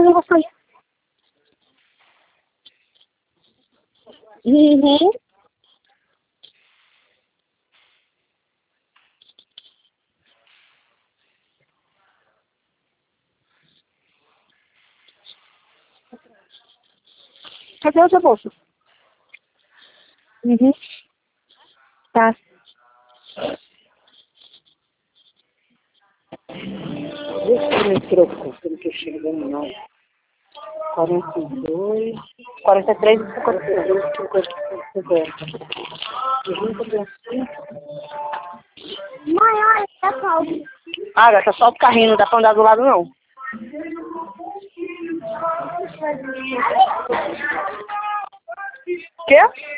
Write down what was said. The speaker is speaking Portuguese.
não vou sair. Uhum. Cadê a sua bolsa? Uhum. Tá. Deixa eu me trocar, pelo que eu chegando não. 42, 43 e 52, 50. Mãe, olha, tá calmo. Ah, gata, só o carrinho, não dá pra andar do lado, não. Quê?